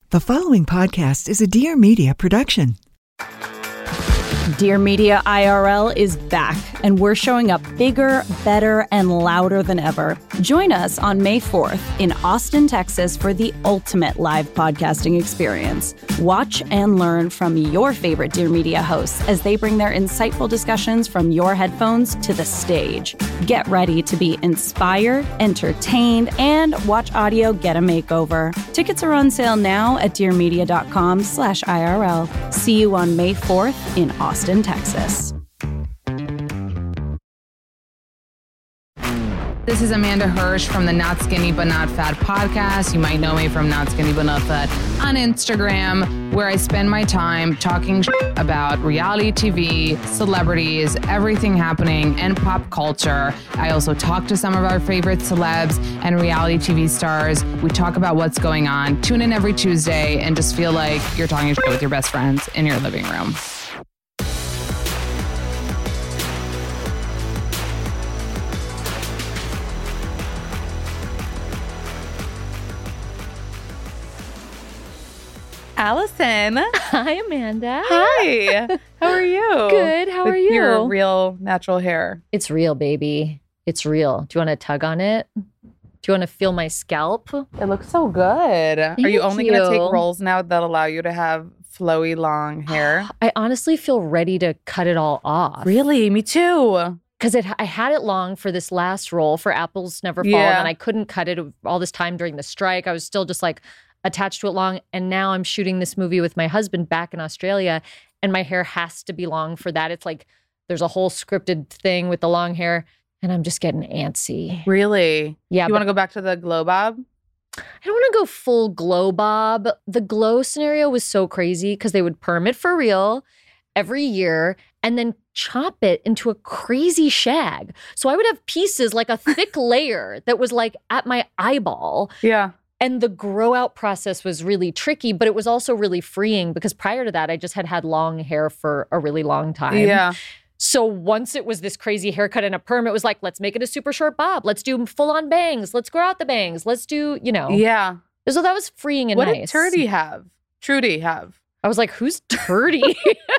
The following podcast is a Dear Media production. Dear Media IRL is back, and we're showing up bigger, better, and louder than ever. Join us on May 4th in Austin, Texas for the ultimate live podcasting experience. Watch and learn from your favorite Dear Media hosts as they bring their insightful discussions from your headphones to the stage. Get ready to be inspired, entertained, and watch audio get a makeover. Tickets are on sale now at dearmedia.com/IRL. See you on May 4th in Austin, Texas. This is Amanda Hirsch from the Not Skinny But Not Fat podcast. You might know me from Not Skinny But Not Fat on Instagram, where I spend my time talking about reality TV, celebrities, everything happening, and pop culture. I also talk to some of our favorite celebs and reality TV stars. We talk about what's going on. Tune in every Tuesday and just feel like you're talking shit with your best friends in your living room. Allison. Hi, Amanda. Hi. How are you? Good. How are you? Your real natural hair. It's real, baby. It's real. Do you want to tug on it? Do you want to feel my scalp? It looks so good. Are you only going to take roles now that allow you to have flowy long hair? I honestly feel ready to cut it all off. Really? Me too. Because I had it long for this last role for Apples Never Fall, and I couldn't cut it all this time during the strike. I was still just like attached to it long. And now I'm shooting this movie with my husband back in Australia, and my hair has to be long for that. It's like there's a whole scripted thing with the long hair, and I'm just getting antsy. Really? Yeah. You want to go back to the glow bob? I don't want to go full glow bob. The glow scenario was so crazy because they would perm it for real every year and then chop it into a crazy shag. So I would have pieces like a thick layer that was like at my eyeball. Yeah. And the grow out process was really tricky, but it was also really freeing because prior to that, I just had long hair for a really long time. Yeah. So once it was this crazy haircut and a perm, it was like, let's make it a super short bob. Let's do full on bangs. Let's grow out the bangs. Let's do, Yeah. So that was freeing and what nice. What did Trudy have? I was like, who's Turdy?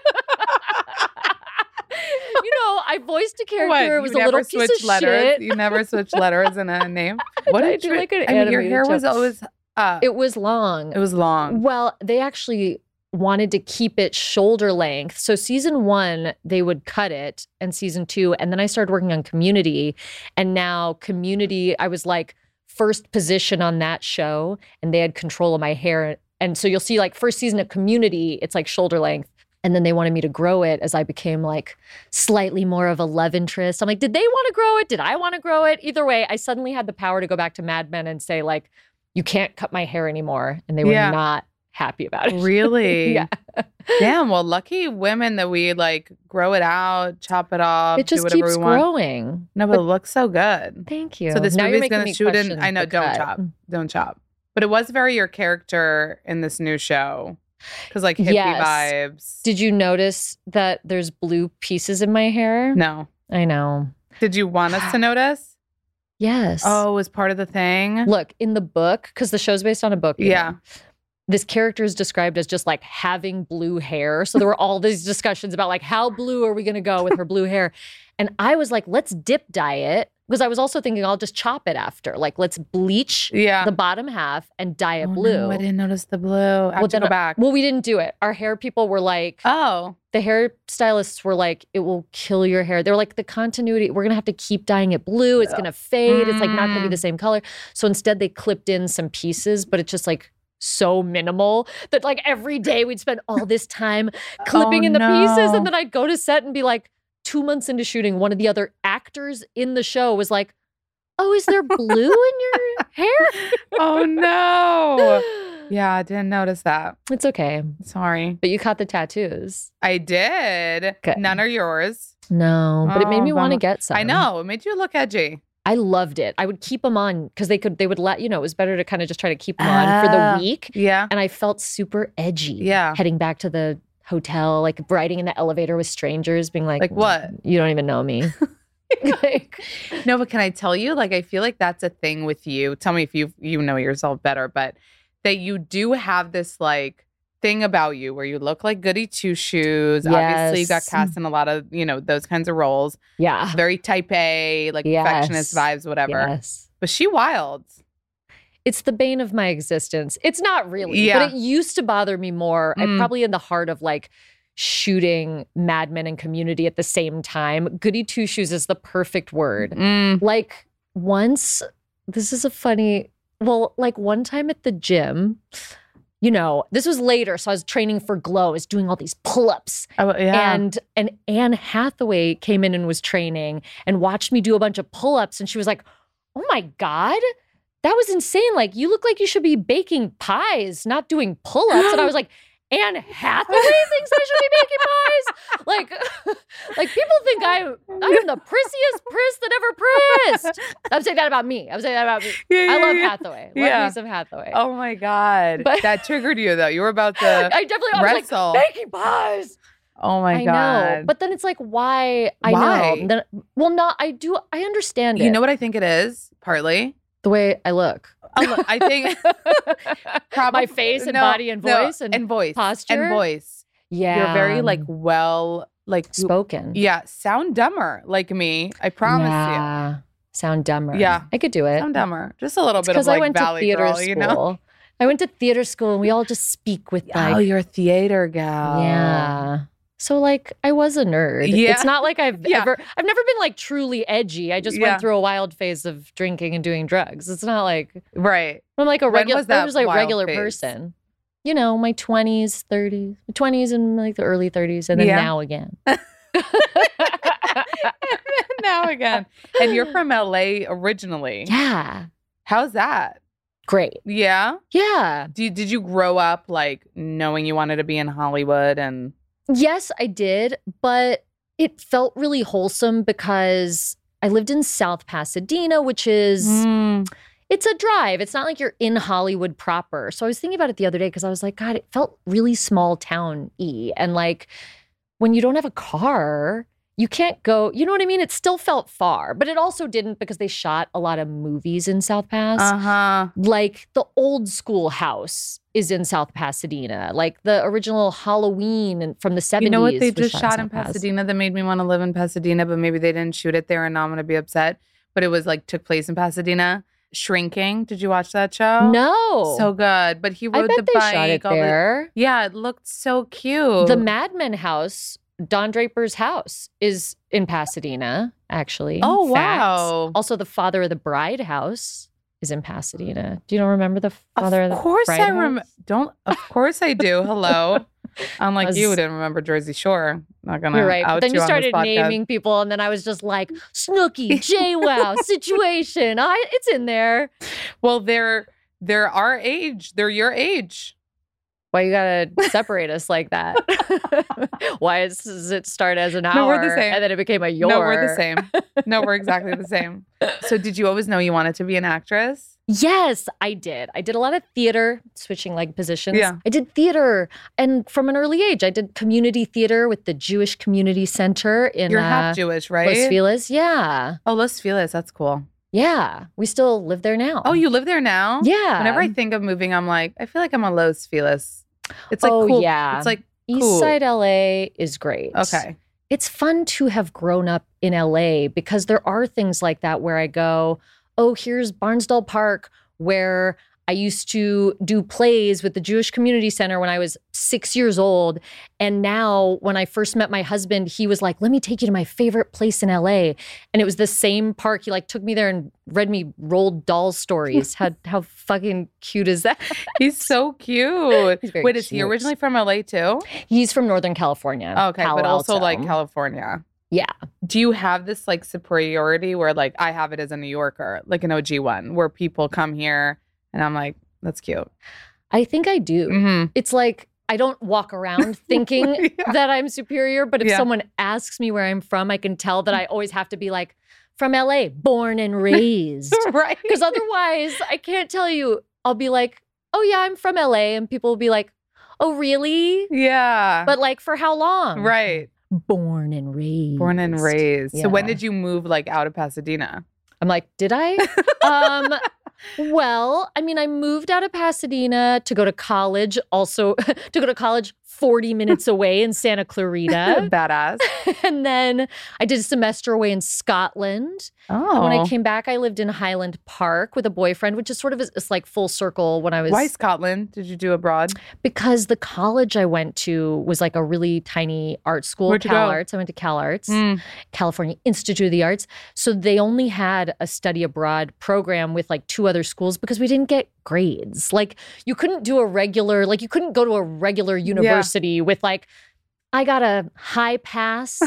I voiced a character. It was a little piece of shit. You never switched letters in a name. What I did do you like an I mean, your animated hair was joke. always up. It was long. It was long. Well, they actually wanted to keep it shoulder length. So season 1, they would cut it, and season 2, and then I started working on Community. And now Community, I was like first position on that show, and they had control of my hair. And so you'll see like first season of Community, it's like shoulder length. And then they wanted me to grow it as I became like slightly more of a love interest. I'm like, did they want to grow it? Did I want to grow it? Either way, I suddenly had the power to go back to Mad Men and say like, you can't cut my hair anymore. And they were not happy about it. Really? Yeah. Damn. Well, lucky women that we like grow it out, chop it off. It just do whatever keeps we want. growing. No, but it looks so good. Thank you. So this Now you're movie's making going me to shoot in. question I know. the Don't cut. chop. Don't chop. But it was very your character in this new show. Because like hippie vibes. Did you notice that there's blue pieces in my hair? No. I know. Did you want us to notice? Yes. Oh, it was part of the thing? Look, in the book, because the show's based on a book. Yeah. This character is described as just like having blue hair. So there were all these discussions about like, how blue are we going to go with her blue hair? And I was like, let's dip dye it. Because I was also thinking I'll just chop it after. Like, let's bleach the bottom half and dye it blue. No, I didn't notice the blue. I have to go back. Well, we didn't do it. Our hair people were like, the hairstylists were like, it will kill your hair. They were like, the continuity, we're going to have to keep dyeing it blue. It's going to fade. It's like not going to be the same color. So instead they clipped in some pieces, but it's just like so minimal that like every day we'd spend all this time clipping in the pieces. And then I'd go to set and be like, 2 months into shooting, one of the other actors in the show was like, oh, is there blue in your hair? Oh, no. Yeah, I didn't notice that. It's okay. Sorry. But you caught the tattoos. I did. Good. None are yours. No, but it made me want to get some. I know. It made you look edgy. I loved it. I would keep them on because they would let, it was better to kind of just try to keep them on for the week. Yeah. And I felt super edgy. Yeah. Heading back to the hotel, like riding in the elevator with strangers, being like what? You don't even know me. No, but can I tell you, like, I feel like that's a thing with you. Tell me if you know yourself better, but that you do have this like thing about you where you look like goody two shoes. Yes. Obviously, you got cast in a lot of, those kinds of roles. Yeah. Very type A, like perfectionist vibes, whatever. Yes. But she wild. It's the bane of my existence. It's not really, Yeah. but it used to bother me more. I'm probably in the heart of like shooting Mad Men and Community at the same time. Goody two shoes is the perfect word. Like once, this is a funny, like one time at the gym, this was later. So I was training for Glow. I was doing all these pull-ups. Oh, yeah. And Anne Hathaway came in and was training and watched me do a bunch of pull-ups. And she was like, oh my God, that was insane. Like, you look like you should be baking pies, not doing pull-ups. And I was like, Anne Hathaway thinks I should be baking pies? Like people think I am the prissiest priss that ever prissed. I'm saying that about me. Yeah, I love Hathaway. Love me some Hathaway. Oh my God. But that triggered you though. You were about to I definitely wrestle. was like, baking pies. Oh my God. I know. But then it's like, why? I know. Then, I understand it. You know what I think it is? Partly. The way I look. I think my face and body and voice and voice posture and voice. Yeah, you're very like spoken. Yeah, sound dumber like me. I promise you. Sound dumber. Yeah, I could do it. Sound dumber. Just a little bit of like I went Valley to theater Girl, school. I went to theater school and we all just speak with like. Oh, you're a theater gal. Yeah. So like I was a nerd. Yeah. It's not like I've never been like truly edgy. I just went through a wild phase of drinking and doing drugs. It's not like I'm like a regular regular person. My 20s, 30s, 20s and like the early 30s and then now again. Now again. And you're from LA originally. Yeah. How's that? Great. Yeah? Yeah. Did you grow up like knowing you wanted to be in Hollywood and Yes, I did, but it felt really wholesome because I lived in South Pasadena, which is, it's a drive. It's not like you're in Hollywood proper. So I was thinking about it the other day because I was like, God, it felt really small town-y. And like, when you don't have a car, you can't go, you know what I mean? It still felt far, but it also didn't because they shot a lot of movies in South Pass. Like the old school house is in South Pasadena, like the original Halloween from the 70s. You know what they just shot in Pasadena that made me want to live in Pasadena, but maybe they didn't shoot it there and now I'm going to be upset. But it was like took place in Pasadena. Shrinking. Did you watch that show? No. So good. But he rode the bike. Shot it there. Yeah, it looked so cute. The Mad Men house, Don Draper's house, is in Pasadena, actually. Oh, wow. Also, the Father of the Bride house is in Pasadena. Do you don't remember the Father of the Bride? Of course I remember. Of course I do. Hello. Unlike you didn't remember Jersey Shore. Not gonna. You're right. Out but then you started on this podcast. naming people, and then I was just like, Snooki, JWoww, Situation. It's in there. Well, they're our age. They're your age. Why you gotta separate us like that? Why does it start as an hour? No, we're the same. And then it became a your? No, we're the same. No, we're exactly the same. So did you always know you wanted to be an actress? Yes, I did. I did a lot of theater, switching like positions. Yeah. I did theater. And from an early age, I did community theater with the Jewish Community Center in You're half Jewish, right? Los Feliz. Yeah. Oh, Los Feliz. That's cool. Yeah. We still live there now. Oh, you live there now? Yeah. Whenever I think of moving, I'm like, I feel like I'm a Los Feliz. It's like cool. Yeah. It's like East cool. Side LA is great. Okay. It's fun to have grown up in LA because there are things like that where I go, oh, here's Barnsdall Park, where I used to do plays with the Jewish Community Center when I was 6 years old. And now when I first met my husband, he was like, let me take you to my favorite place in LA. And it was the same park. He like took me there and read me Roald Dahl stories. How fucking cute is that? He's so cute. He's very Wait, cute. is he originally from LA too? He's from Northern California. Okay, Palo but also Alto. like California. Yeah. Do you have this like superiority where like I have it as a New Yorker, like an OG one, where people come here and I'm like, that's cute. I think I do. Mm-hmm. It's like I don't walk around thinking that I'm superior, but if someone asks me where I'm from, I can tell that I always have to be like, from LA, born and raised. Right. Because otherwise, I can't tell you. I'll be like, oh yeah, I'm from LA. And people will be like, oh really? Yeah. But like for how long? Right. Born and raised. Born and raised. Yeah. So when did you move like out of Pasadena? I'm like, did I? Well, I mean, I moved out of Pasadena to go to college, also to go to college 40 minutes away in Santa Clarita. Badass. And then I did a semester away in Scotland. Oh. When I came back, I lived in Highland Park with a boyfriend, which is sort of it's like full circle when I was. Why Scotland? Did you do abroad? Because the college I went to was like a really tiny art school, Where'd you Cal go? Arts. I went to Cal Arts, California Institute of the Arts. So they only had a study abroad program with like 2 other schools because we didn't get grades. Like you couldn't do a regular, like you couldn't go to a regular university with like, I got a high pass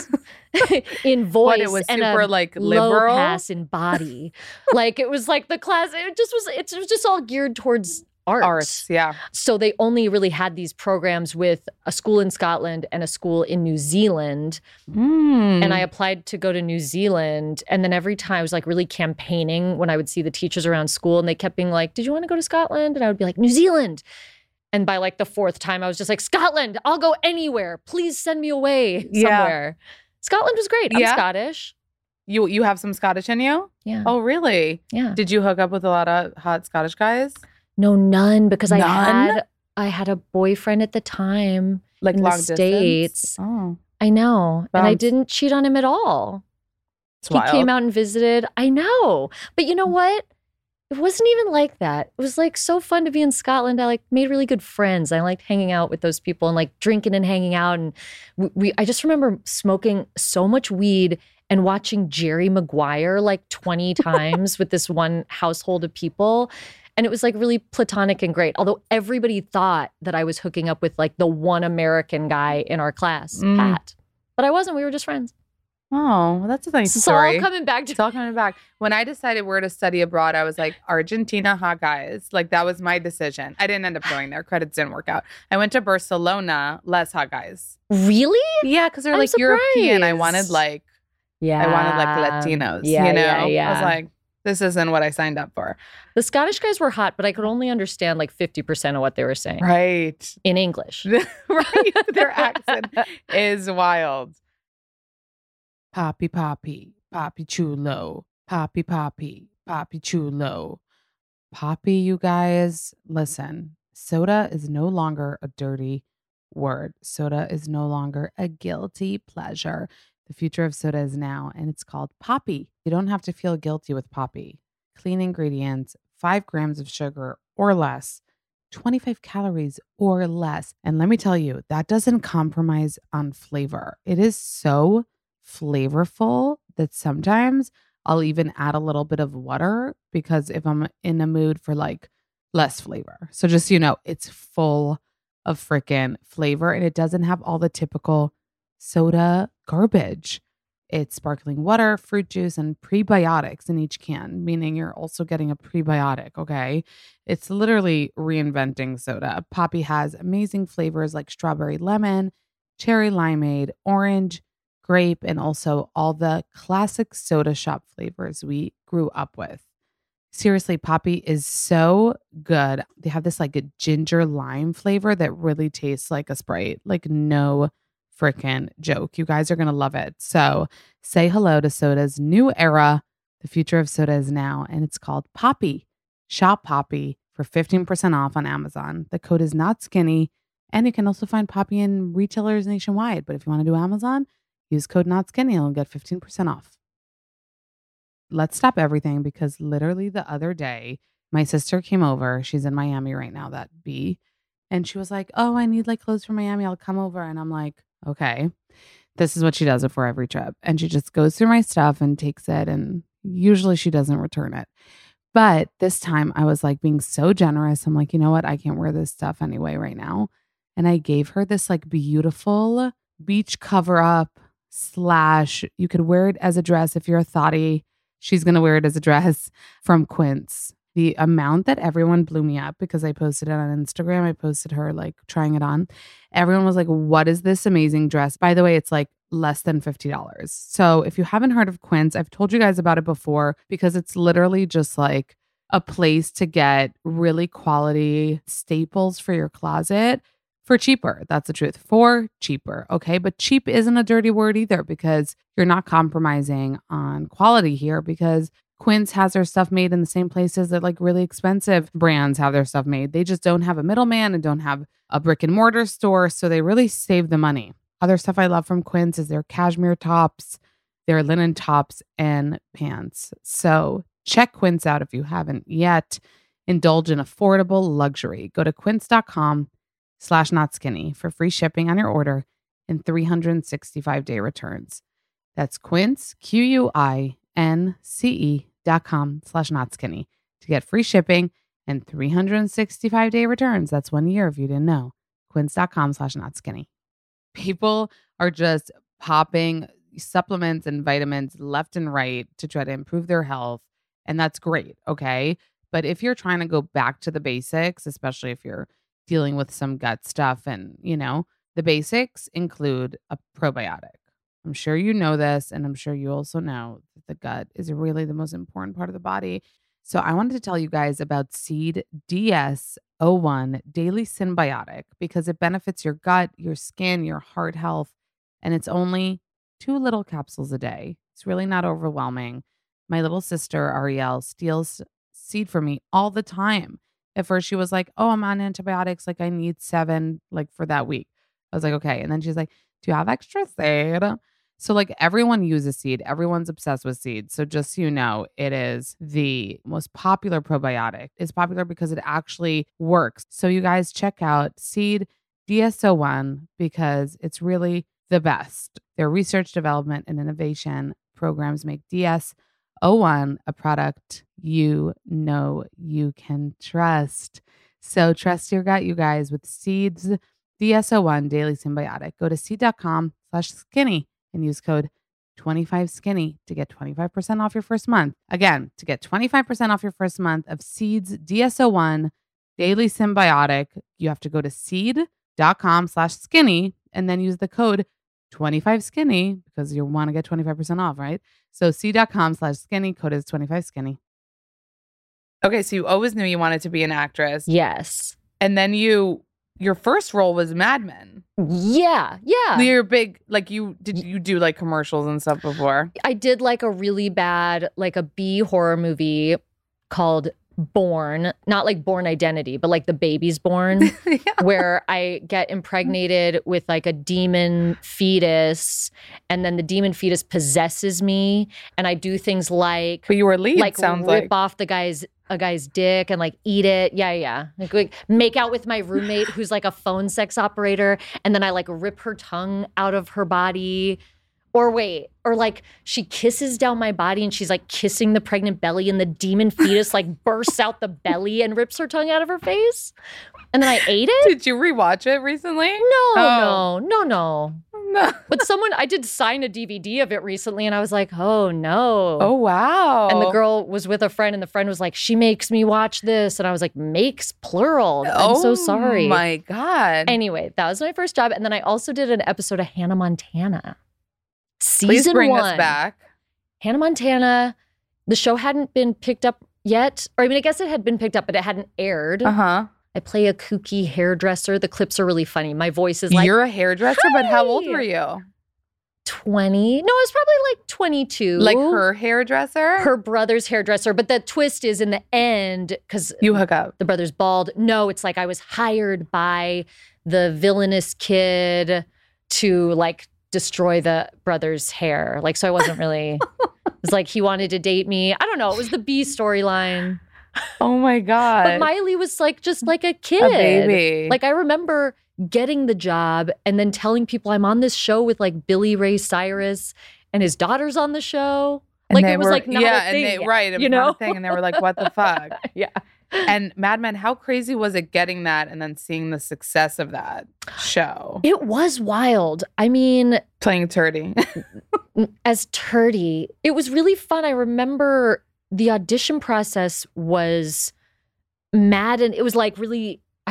in voice What, it was and super a like low liberal? pass in body. Like it was like the class, it was just all geared towards arts. Yeah. So they only really had these programs with a school in Scotland and a school in New Zealand. And I applied to go to New Zealand. And then every time I was like really campaigning when I would see the teachers around school and they kept being like, did you want to go to Scotland? And I would be like, New Zealand. And by like the 4th time, I was just like, Scotland, I'll go anywhere. Please send me away somewhere. Scotland was great. I'm Scottish. You have some Scottish in you? Yeah. Oh, really? Yeah. Did you hook up with a lot of hot Scottish guys? No, none, because None? I had a boyfriend at the time Like in long the distance? States. Oh, I know. And I Bumps. didn't cheat on him at all. it's He wild. came out and visited. I know. But you know what? It wasn't even like that. It was like so fun to be in Scotland. I like made really good friends. I liked hanging out with those people and like drinking and hanging out. And I just remember smoking so much weed and watching Jerry Maguire like 20 times with this one household of people. And it was like really platonic and great. Although everybody thought that I was hooking up with like the one American guy in our class, Pat. But I wasn't. We were just friends. Oh, well, that's a nice It's story. all coming back to It's all coming back. When I decided where to study abroad, I was like, Argentina, hot guys. Like, that was my decision. I didn't end up going there. Credits didn't work out. I went to Barcelona, less hot guys. Really? Yeah, because they're I'm like European. I surprised. wanted like, Yeah. I wanted like Latinos, Yeah, you know? yeah, yeah. I was like, this isn't what I signed up for. The Scottish guys were hot, but I could only understand like 50% of what they were saying Right. in English. Right. Their accent is wild. Poppy, poppy, poppy chulo. Poppy, poppy, poppy chulo. Poppy, you guys, listen. Soda is no longer a dirty word. Soda is no longer a guilty pleasure. The future of soda is now, and it's called Poppy. You don't have to feel guilty with Poppy. Clean ingredients, 5 grams of sugar or less, 25 calories or less. And let me tell you, that doesn't compromise on flavor. It is so flavorful that sometimes I'll even add a little bit of water because if I'm in a mood for like less flavor. So just so you know, it's full of freaking flavor and it doesn't have all the typical soda garbage. It's sparkling water, fruit juice, and prebiotics in each can, meaning you're also getting a prebiotic, okay? It's literally reinventing soda. Poppy has amazing flavors like strawberry lemon, cherry limeade, orange, grape, and also all the classic soda shop flavors we grew up with. Seriously, Poppy is so good. They have this like a ginger lime flavor that really tastes like a Sprite, like no freaking joke. You guys are going to love it. So say hello to soda's new era. The future of soda is now, and it's called Poppy. Shop Poppy for 15% off on Amazon. The code is not skinny, and you can also find Poppy in retailers nationwide. But if you want to do Amazon, use code not skinny and you'll get 15% off. Let's stop everything because literally the other day, my sister came over. She's in Miami right now, that B. And she was like, oh, I need like clothes for Miami. I'll come over. And I'm like, okay. This is what she does before every trip. And she just goes through my stuff and takes it. And usually she doesn't return it. But this time I was like being so generous. I'm like, you know what? I can't wear this stuff anyway right now. And I gave her this like beautiful beach cover up / you could wear it as a dress if you're a thotty. She's going to wear it as a dress from Quince. The amount that everyone blew me up because I posted it on Instagram. I posted her like trying it on. Everyone was like, what is this amazing dress? By the way, it's like less than $50. So if you haven't heard of Quince, I've told you guys about it before because it's literally just like a place to get really quality staples for your closet for cheaper. That's the truth. For cheaper. Okay. But cheap isn't a dirty word either because you're not compromising on quality here because Quince has their stuff made in the same places that like really expensive brands have their stuff made. They just don't have a middleman and don't have a brick and mortar store. So they really save the money. Other stuff I love from Quince is their cashmere tops, their linen tops and pants. So check Quince out if you haven't yet. Indulge in affordable luxury. Go to quince.com/notskinny for free shipping on your order and 365-day returns. That's Quince, QUINCE.com/notskinny to get free shipping and 365-day returns. That's 1 year if you didn't know. Quince.com/notskinny. People are just popping supplements and vitamins left and right to try to improve their health. And that's great. Okay. But if you're trying to go back to the basics, especially if you're dealing with some gut stuff and, the basics include a probiotic. I'm sure you know this, and I'm sure you also know that the gut is really the most important part of the body. So I wanted to tell you guys about Seed DS-01 Daily Synbiotic because it benefits your gut, your skin, your heart health, and it's only 2 little capsules a day. It's really not overwhelming. My little sister, Ariel, steals Seed for me all the time. At first, she was like, oh, I'm on antibiotics. Like, I need 7, like, for that week. I was like, okay. And then she's like, do you have extra Seed? So, like, everyone uses Seed. Everyone's obsessed with Seed. So just so you know, it is the most popular probiotic. It's popular because it actually works. So you guys check out Seed DS-01 because it's really the best. Their research, development, and innovation programs make DS-01 a product you know you can trust. So trust your gut, you guys, with Seed's DS-01 Daily Synbiotic. Go to seed.com/skinny and use code 25skinny to get 25% off your first month. Again, to get 25% off your first month of Seed's DS-01 Daily Synbiotic, you have to go to seed.com/skinny and then use the code 25skinny because you want to get 25% off, right? So seed.com/skinny, code is 25skinny. Okay, so you always knew you wanted to be an actress. Yes. And then your first role was Mad Men. Yeah. You're big, like did you do like commercials and stuff before? I did like a really bad, like a B horror movie called Born, not like Born Identity, but like the baby's born, where I get impregnated with like a demon fetus, and then the demon fetus possesses me, and I do things like, but you were lead, like sounds rip like off a guy's dick and like eat it. Yeah. Like make out with my roommate who's like a phone sex operator, and then I like rip her tongue out of her body. Or like she kisses down my body and she's like kissing the pregnant belly, and the demon fetus like bursts out the belly and rips her tongue out of her face. And then I ate it. Did you rewatch it recently? No. But I did sign a DVD of it recently, and I was like, oh no. Oh, wow. And the girl was with a friend, and the friend was like, she makes me watch this. And I was like, makes plural. I'm so sorry. Oh my God. Anyway, that was my first job. And then I also did an episode of Hannah Montana. Please bring 1. us back. Hannah Montana, the show hadn't been picked up yet. Or I mean, I guess it had been picked up, but it hadn't aired. Uh-huh. I play a kooky hairdresser. The clips are really funny. My voice is like, you're a hairdresser, but how old were you? 20. No, I was probably like 22. Like her hairdresser? Her brother's hairdresser. But the twist is in the end, because you hook up. The brother's bald. No, it's like I was hired by the villainous kid to like destroy the brother's hair. Like, so I wasn't really, it was like he wanted to date me. I don't know. It was the B storyline. Oh my God. But Miley was like, just like a kid. A baby. Like I remember getting the job and then telling people I'm on this show with like Billy Ray Cyrus and his daughter's on the show. And like it was like not a thing and yet, right. It was not a thing. And they were like, what the fuck? Yeah. And Mad Men, how crazy was it getting that and then seeing the success of that show? It was wild. I mean, playing Turdy. As Turdy, it was really fun. I remember the audition process was mad, and it was like really,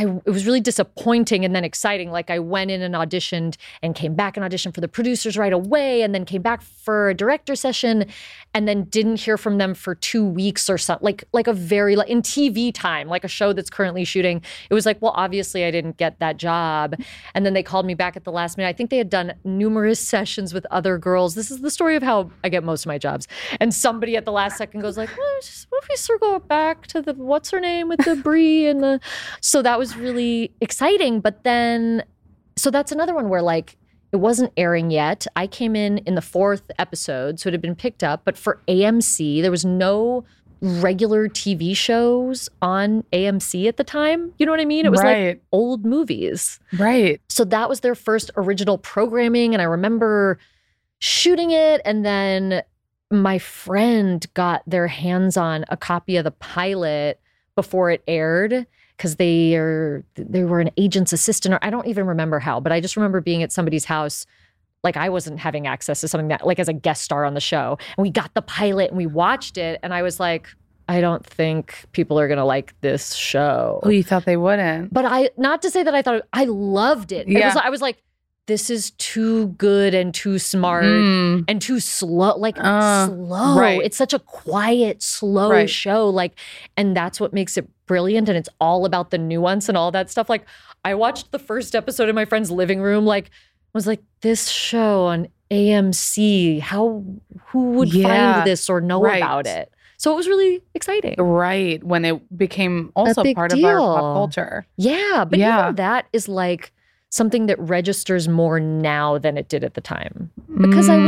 it was really disappointing and then exciting. Like I went in and auditioned and came back and auditioned for the producers right away, and then came back for a director session, and then didn't hear from them for 2 weeks or something. Like a very in TV time, like a show that's currently shooting. It was like, well, obviously I didn't get that job. And then they called me back at the last minute. I think they had done numerous sessions with other girls. This is the story of how I get most of my jobs. And somebody at the last second goes like, well, what if we circle back to the what's her name with the Brie and the. So that was really exciting. But then, so that's another one where like it wasn't airing yet. I came in the 4th episode, so it had been picked up. But for AMC, there was no regular TV shows on AMC at the time. You know what I mean? It was like old movies. Right. So that was their first original programming. And I remember shooting it, and then my friend got their hands on a copy of the pilot before it aired, because they were an agent's assistant, or I don't even remember how, but I just remember being at somebody's house. Like I wasn't having access to something that, like as a guest star on the show. And we got the pilot and we watched it. And I was like, I don't think people are going to like this show. Oh, you thought they wouldn't. But not to say that I loved it. Yeah. I was like, this is too good and too smart and too slow. Slow. Right. It's such a quiet, slow show. Like, and that's what makes it brilliant. And it's all about the nuance and all that stuff. Like I watched the first episode in my friend's living room, was like, this show on AMC, who would find this or know about it? So it was really exciting. Right. When it became also part of our pop culture. Yeah. But even that is like something that registers more now than it did at the time. Because I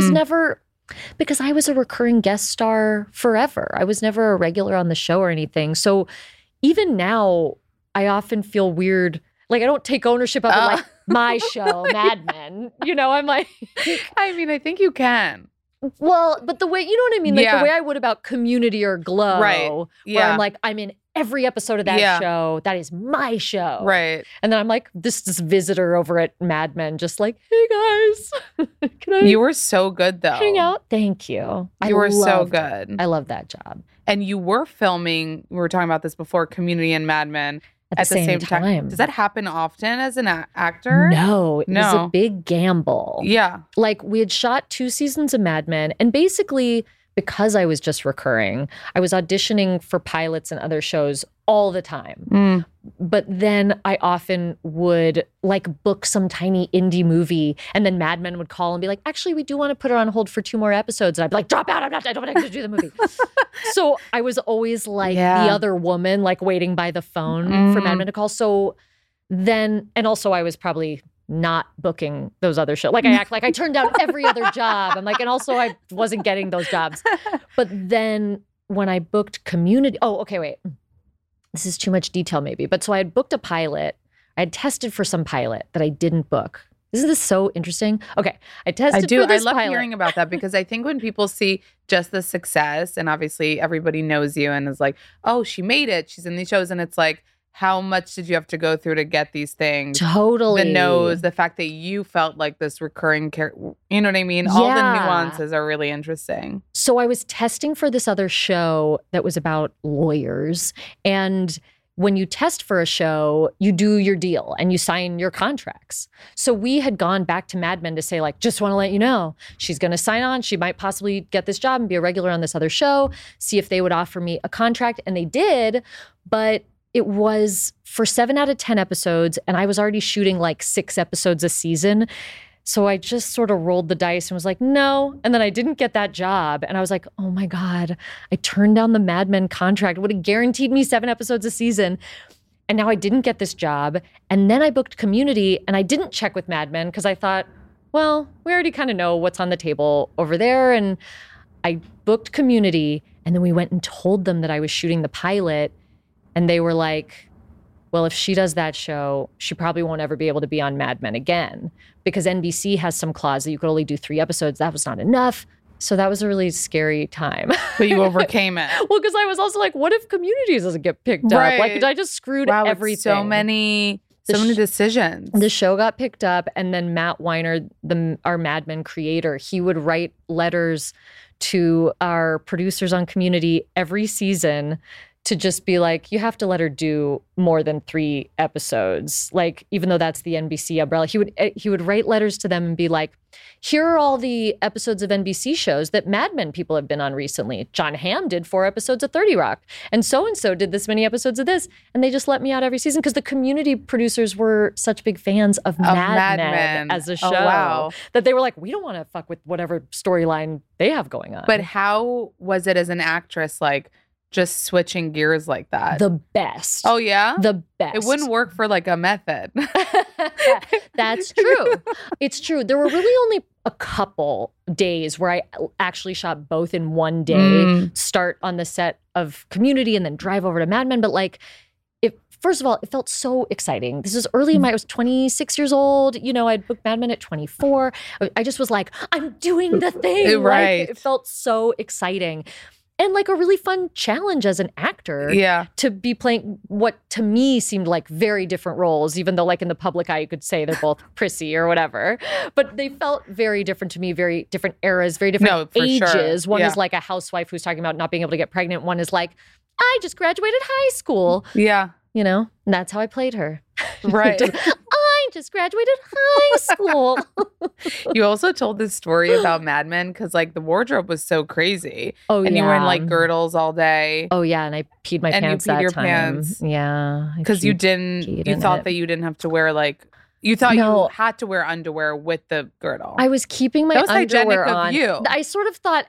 was a recurring guest star forever. I was never a regular on the show or anything. So even now, I often feel weird. Like I don't take ownership of it, like my show, Mad Men. You know, I'm like. I mean, I think you can. Well, but the way, you know what I mean? Like the way I would about Community or Glow. Right. Where I'm like, I'm in every episode of that show. That is my show. Right. And then I'm like, this visitor over at Mad Men, just like, hey guys. Can I You were so good though. hang out? Thank you. You were so good. I love that job. And you were filming, we were talking about this before, Community and Mad Men at the same time. Does that happen often as an actor? No, it was a big gamble. Yeah. Like we had shot 2 seasons of Mad Men, and basically because I was just recurring, I was auditioning for pilots and other shows all the time. But then I often would like book some tiny indie movie, and then Mad Men would call and be like, actually, we do want to put her on hold for 2 more episodes. And I'd be like, drop out. I don't want to do the movie. So I was always like the other woman, like waiting by the phone for Mad Men to call. So then, and also I was probably not booking those other shows. Like I act like I turned down every other job. I'm like, and also I wasn't getting those jobs. But then when I booked Community, wait. This is too much detail maybe. But so I had booked a pilot. I had tested for some pilot that I didn't book. Isn't this so interesting? Okay. I tested for this pilot. I love hearing about that because I think when people see just the success, and obviously everybody knows you and is like, oh, she made it. She's in these shows. And it's like, how much did you have to go through to get these things? Totally. The nose, the fact that you felt like this recurring character, you know what I mean? All the nuances are really interesting. So I was testing for this other show that was about lawyers. And when you test for a show, you do your deal and you sign your contracts. So we had gone back to Mad Men to say, like, just want to let you know, she's going to sign on. She might possibly get this job and be a regular on this other show, see if they would offer me a contract. And they did, but it was for 7 out of 10 episodes, and I was already shooting like 6 episodes a season. So I just sort of rolled the dice and was like, no. And then I didn't get that job. And I was like, oh my God, I turned down the Mad Men contract. It would have guaranteed me 7 episodes a season. And now I didn't get this job. And then I booked Community, and I didn't check with Mad Men because I thought, well, we already kind of know what's on the table over there. And I booked Community, and then we went and told them that I was shooting the pilot. And they were like, well, if she does that show, she probably won't ever be able to be on Mad Men again because NBC has some clause that you could only do 3 episodes. That was not enough. So that was a really scary time. But you overcame it. Well, because I was also like, what if Community doesn't get picked up? Like, I just screwed everything. So many decisions. The show got picked up, and then Matt Weiner, our Mad Men creator, he would write letters to our producers on Community every season to just be like, you have to let her do more than 3 episodes. Like, even though that's the NBC umbrella, he would write letters to them and be like, here are all the episodes of NBC shows that Mad Men people have been on recently. John Hamm did 4 episodes of 30 Rock, and so did this many episodes of this. And they just let me out every season because the Community producers were such big fans of Mad Men as a show that they were like, we don't want to fuck with whatever storyline they have going on. But how was it as an actress, like, just switching gears like that? The best. Oh, yeah? The best. It wouldn't work for like a method. That's true. It's true. There were really only a couple days where I actually shot both in one day, start on the set of Community and then drive over to Mad Men. But like, first of all, it felt so exciting. This was early in I was 26 years old. You know, I'd booked Mad Men at 24. I just was like, I'm doing the thing. Right. Like, it felt so exciting. And like a really fun challenge as an actor to be playing what to me seemed like very different roles, even though like in the public eye, you could say they're both prissy or whatever. But they felt very different to me, very different eras, very different ages. Sure. One is like a housewife who's talking about not being able to get pregnant. One is like, I just graduated high school. Yeah. You know, and that's how I played her. Right. I just graduated high school. You also told this story about Mad Men because like the wardrobe was so crazy. Oh, and you were in like girdles all day. Oh, yeah. And I peed my pants that time. Pants. Yeah. Because you thought that you didn't have to wear like, you thought you had to wear underwear with the girdle. I was keeping my underwear on. Of you. I sort of thought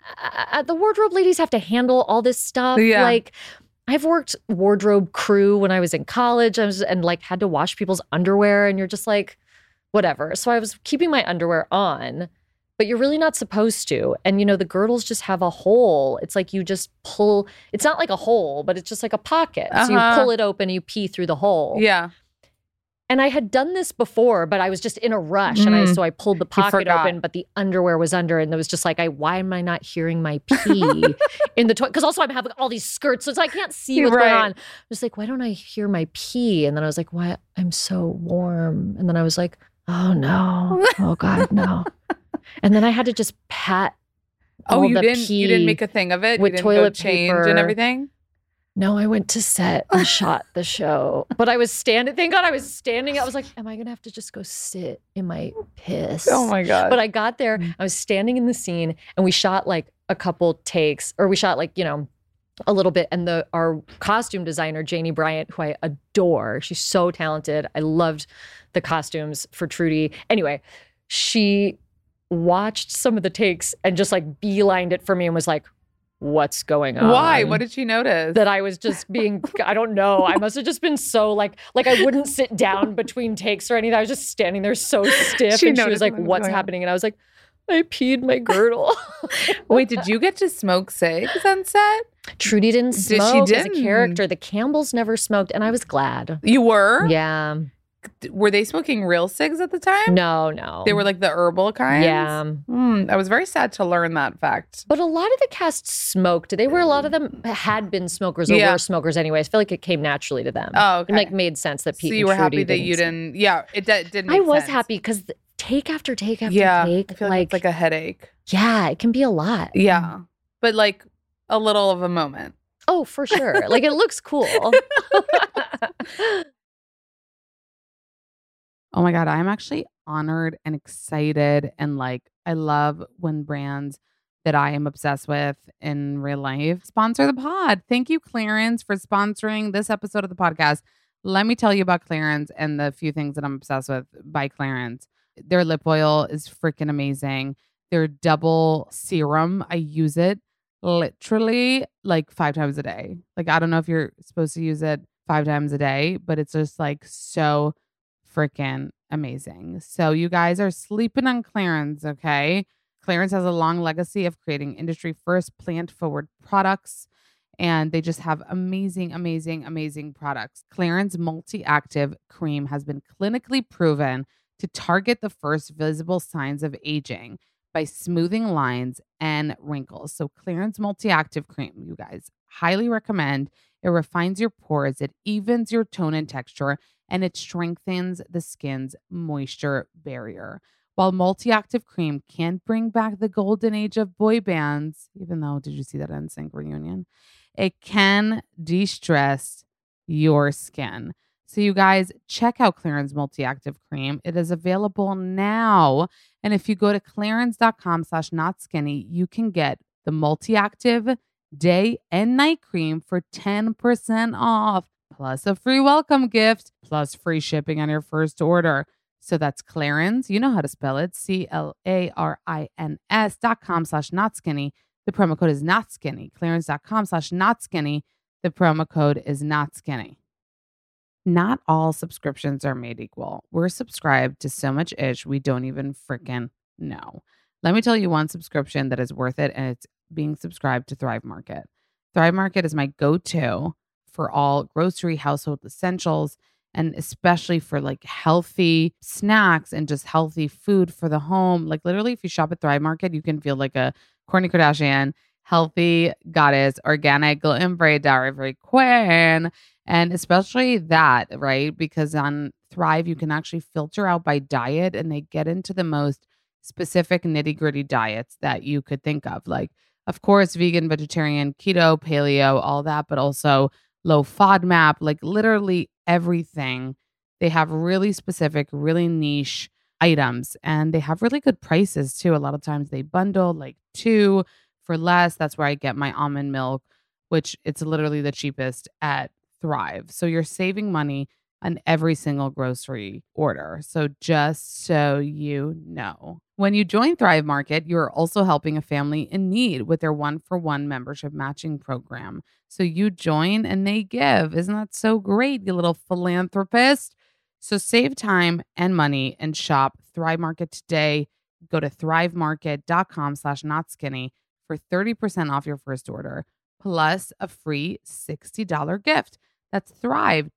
the wardrobe ladies have to handle all this stuff. Yeah. Like, I've worked wardrobe crew when I was in college and like had to wash people's underwear and you're just like, whatever. So I was keeping my underwear on, but you're really not supposed to. And you know, the girdles just have a hole. It's like you just pull, it's not like a hole, but it's just like a pocket. So you pull it open and you pee through the hole. Yeah. And I had done this before, but I was just in a rush. And so I pulled the pocket open, but the underwear was under. And it was just like, why am I not hearing my pee in the toilet? Because also I'm having all these skirts, so it's like I can't see what's going on. I was like, why don't I hear my pee? And then I was like, why? I'm so warm. And then I was like, oh no. Oh God, no. And then I had to just pat all the pee. You didn't make a thing of it? With you didn't toilet go change paper and everything? No, I went to set and shot the show. But I was standing. Thank God I was standing. I was like, am I going to have to just go sit in my piss? Oh my God. But I got there. I was standing in the scene and we shot like a couple takes, or we shot like, you know, a little bit. And our costume designer, Janie Bryant, who I adore, she's so talented. I loved the costumes for Trudy. Anyway, she watched some of the takes and just like beelined it for me and was like, what's going on? Why? What did she notice? That I was just being, I don't know. I must have just been so like I wouldn't sit down between takes or anything. I was just standing there so stiff. And she was like, what's happening? And I was like, I peed my girdle. Wait, did you get to smoke cigs on set? Trudy didn't smoke as a character. The Campbells never smoked, and I was glad. You were? Yeah. Were they smoking real cigs at the time? No. They were like the herbal kinds? Yeah. I was very sad to learn that fact. But a lot of the cast smoked. A lot of them had been smokers or were smokers anyway. I feel like it came naturally to them. Oh, okay. It like made sense that Pete So you were and Trudy happy that you didn't. Yeah, it didn't make I was sense. happy because take after take after take. I feel like it's like a headache. Yeah, it can be a lot. Yeah. But like a little of a moment. Oh, for sure. Like it looks cool. Oh my God, I'm actually honored and excited. And like, I love when brands that I am obsessed with in real life sponsor the pod. Thank you, Clarins, for sponsoring this episode of the podcast. Let me tell you about Clarins and the few things that I'm obsessed with by Clarins. Their lip oil is freaking amazing. Their double serum, I use it literally like 5 times a day. Like, I don't know if you're supposed to use it 5 times a day, but it's just like so freaking amazing. So you guys are sleeping on Clarins, okay? Clarins has a long legacy of creating industry first plant forward products, and they just have amazing products. Clarins Multi-Active Cream has been clinically proven to target the first visible signs of aging by smoothing lines and wrinkles. So Clarins Multi-Active Cream, you guys, highly recommend. It refines your pores, it evens your tone and texture, and it strengthens the skin's moisture barrier. While Multi-Active Cream can't bring back the golden age of boy bands, even though, did you see that NSYNC reunion? It can de-stress your skin. So you guys, check out Clarins Multi-Active Cream. It is available now. And if you go to clarins.com/notskinny, you can get the Multi-Active Day and Night Cream for 10% off, plus a free welcome gift, plus free shipping on your first order. So that's Clarins, you know how to spell it, CLARINS.com/notskinny. The promo code is notskinny. Clarins.com/notskinny. The promo code is notskinny. Not all subscriptions are made equal. We're subscribed to so much ish we don't even freaking know. Let me tell you one subscription that is worth it, and it's being subscribed to Thrive Market. Thrive Market is my go-to for all grocery household essentials, and especially for like healthy snacks and just healthy food for the home. Like literally, if you shop at Thrive Market, you can feel like a Kourtney Kardashian, healthy goddess, organic, gluten-free, dairy-free queen. And especially that, right? Because on Thrive, you can actually filter out by diet, and they get into the most specific nitty-gritty diets that you could think of. Like, of course, vegan, vegetarian, keto, paleo, all that, but also low FODMAP, like literally everything. They have really specific, really niche items, and they have really good prices too. A lot of times they bundle like 2 for less. That's where I get my almond milk, which it's literally the cheapest at Thrive. So you're saving money on every single grocery order. So just so you know, when you join Thrive Market, you're also helping a family in need with their 1-for-1 membership matching program. So you join and they give. Isn't that so great, you little philanthropist? So save time and money and shop Thrive Market today. Go to thrivemarket.com/notskinny for 30% off your first order, plus a free $60 gift. That's Thrive,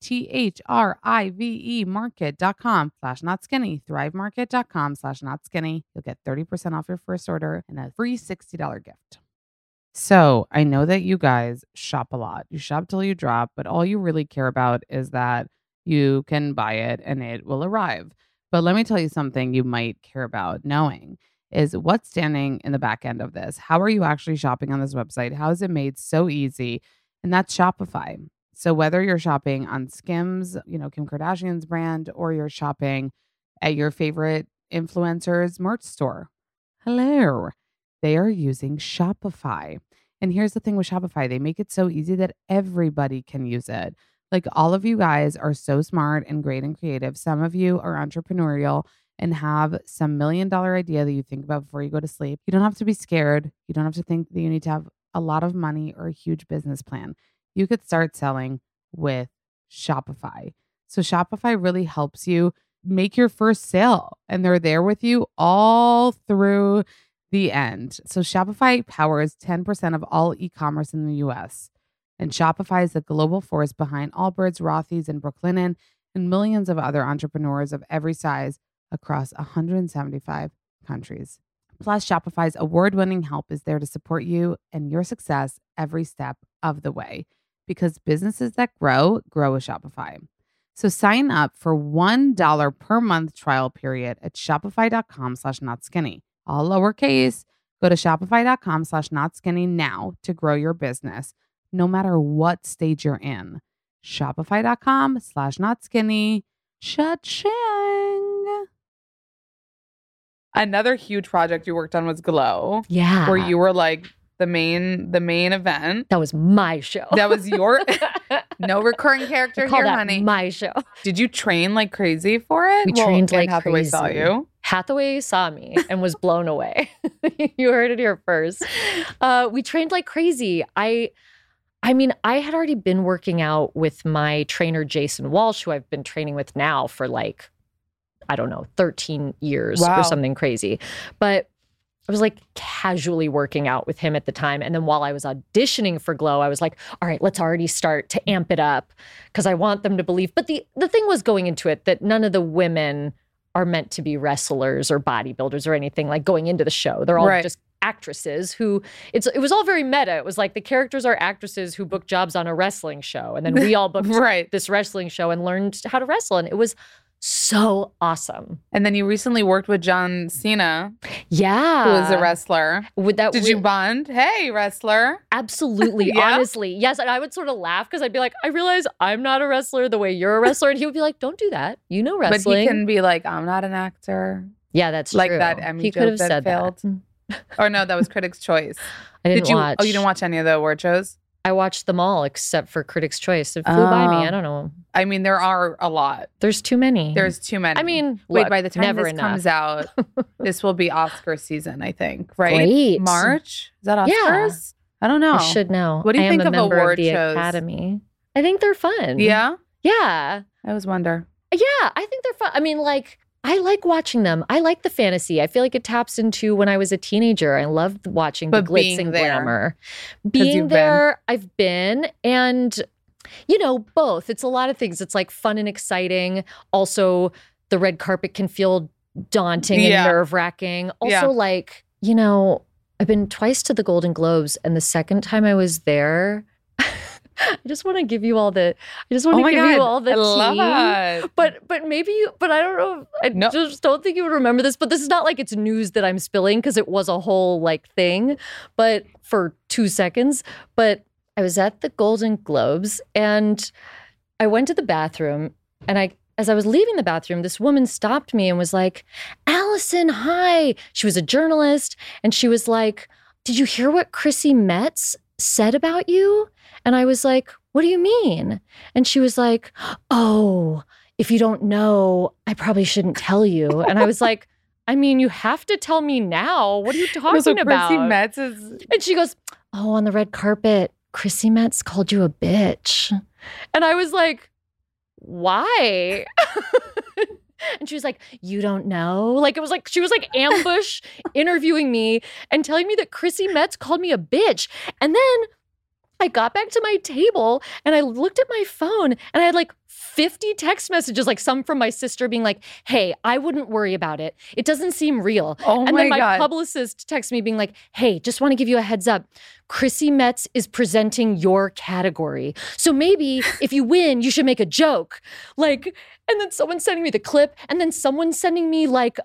THRIVE market.com/notskinny, thrivemarket.com/notskinny. You'll get 30% off your first order and a free $60 gift. So I know that you guys shop a lot. You shop till you drop, but all you really care about is that you can buy it and it will arrive. But let me tell you something you might care about knowing is what's standing in the back end of this. How are you actually shopping on this website? How is it made so easy? And that's Shopify. So whether you're shopping on Skims, Kim Kardashian's brand, or you're shopping at your favorite influencer's merch store, hello, they are using Shopify. And here's the thing with Shopify. They make it so easy that everybody can use it. Like all of you guys are so smart and great and creative. Some of you are entrepreneurial and have some $1 million idea that you think about before you go to sleep. You don't have to be scared. You don't have to think that you need to have a lot of money or a huge business plan. You could start selling with Shopify. So Shopify really helps you make your first sale, and they're there with you all through the end. So Shopify powers 10% of all e-commerce in the US. And Shopify is the global force behind Allbirds, Rothy's, and Brooklinen, and millions of other entrepreneurs of every size across 175 countries. Plus, Shopify's award-winning help is there to support you and your success every step of the way. Because businesses that grow with Shopify. So sign up for $1 per month trial period at shopify.com/notskinny. All lowercase. Go to shopify.com/notskinny now to grow your business, no matter what stage you're in. Shopify.com/notskinny. Cha-ching. Another huge project you worked on was Glow. Yeah. Where you were like the main event. That was my show. That was your no recurring character here, that honey. My show. Did you train like crazy for it? We trained like Hathaway crazy. Saw you. Hathaway saw me and was blown away. You heard it here first. We trained like crazy. I mean, I had already been working out with my trainer, Jason Walsh, who I've been training with now for like, I don't know, 13 years or something crazy. But I was like casually working out with him at the time. And then while I was auditioning for Glow, I was like, all right, let's already start to amp it up because I want them to believe. But the thing was going into it that none of the women are meant to be wrestlers or bodybuilders or anything like going into the show. They're all just actresses who it was all very meta. It was like the characters are actresses who book jobs on a wrestling show. And then we all booked this wrestling show and learned how to wrestle. And it was so awesome. And then you recently worked with John Cena, Yeah. who is a wrestler. Did you bond? Hey, wrestler. Absolutely. Yeah? Honestly. Yes. And I would sort of laugh because I'd be like, I realize I'm not a wrestler the way you're a wrestler. And he would be like, don't do that. You know wrestling. But he can be like, I'm not an actor. Yeah, that's like true. that Emmy he joke could have that said failed. that. Or no, that was Critics' Choice. I didn't Did you? watch. Oh, you didn't watch any of the award shows? I watched them all except for Critics' Choice. It flew by me. I don't know. I mean, there are a lot. There's too many. There's too many. I mean, wait, look, by the time never this enough. comes out, this will be Oscar season, I think, right? Great. March? Is that Oscars? Yeah. I don't know. I should know. What do you I think am a of member award of the shows? Academy. I think they're fun. Yeah? Yeah. I always wonder. Yeah, I think they're fun. I mean, like, I like watching them. I like the fantasy. I feel like it taps into when I was a teenager. I loved watching the But glitz being and there. glamour. Being you've there, I've been. And, you know, both. It's a lot of things. It's like fun and exciting. Also, the red carpet can feel daunting Yeah. and nerve-wracking. Also, Yeah. like, you know, I've been twice to the Golden Globes. And the second time I was there, I just want to give you all the, I just want Oh to my give God. you all the I love tea. it. But maybe you, but I don't know. I No. just don't think you would remember this. But this is not like it's news that I'm spilling because it was a whole like thing, but for 2 seconds. But I was at the Golden Globes and I went to the bathroom and as I was leaving the bathroom, this woman stopped me and was like, Allison, hi. She was a journalist and she was like, did you hear what Chrissy Metz said about you? And I was like, what do you mean? And she was like, oh, if you don't know, I probably shouldn't tell you. And I was like, I mean, you have to tell me now. What are you talking So about? Chrissy Metz is... And she goes, oh, on the red carpet, Chrissy Metz called you a bitch. And I was like, why? And she was like, you don't know? Like, it was like, she was like ambush interviewing me and telling me that Chrissy Metz called me a bitch. And then I got back to my table and I looked at my phone and I had like 50 text messages, like some from my sister being like, hey, I wouldn't worry about it. It doesn't seem real. Oh and my then my God. publicist texted me being like, hey, just want to give you a heads up. Chrissy Metz is presenting your category. So maybe if you win, you should make a joke. Like, and then someone sending me the clip and then someone sending me like